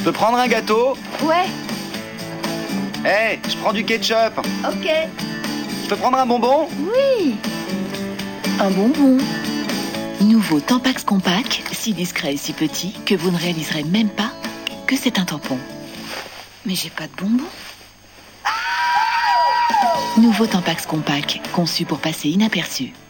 peux prendre un gâteau? Ouais, Hey, je prends du ketchup. ok. Je peux prendre un bonbon? Oui. Un bonbon. Nouveau Tampax Compact, si discret et si petit que vous ne réaliserez même pas que c'est un tampon. Mais j'ai pas de bonbon. Nouveau Tampax Compact, conçu pour passer inaperçu.